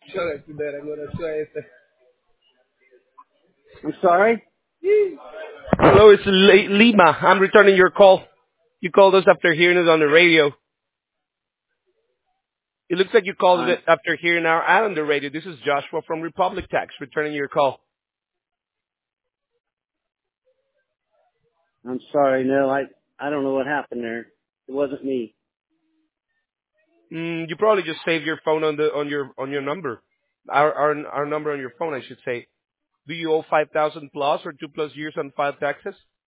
I'm sorry? Hello, it's Lima. I'm returning your call. You called us after hearing us on the radio. It looks like you called I'm it after hearing our ad on the radio. This is Joshua from Republic Tax, returning your call. I'm sorry. No, I don't know what happened there. It wasn't me. You probably just saved your phone on your number, our number on your phone, I should say. Do you owe 5,000 plus or 2+ years on filed taxes?